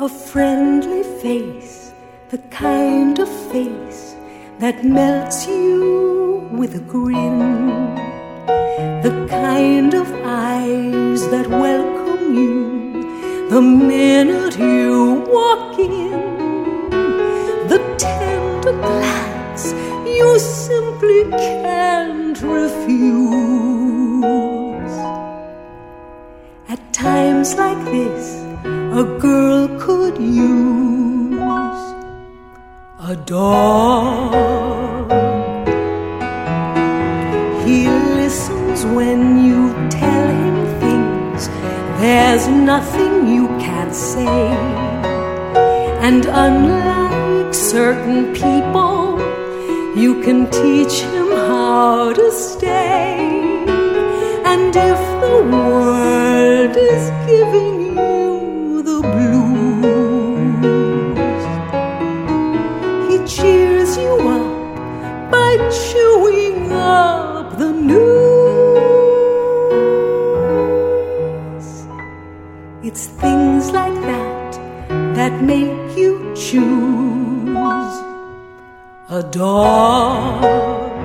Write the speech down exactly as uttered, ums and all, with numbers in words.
A friendly face, the kind of face that melts you with a grin, the kind of eyes that welcome you the minute you walk in, the tender glance you simply can't refuse. At times like this, a girl could use a dog. He listens when you tell him things there's nothing you can't say. And unlike certain people, you can teach him how to stay. And if the world is giving you the blues, he cheers you up by chewing up the news. It's things like that that make you choose a dog.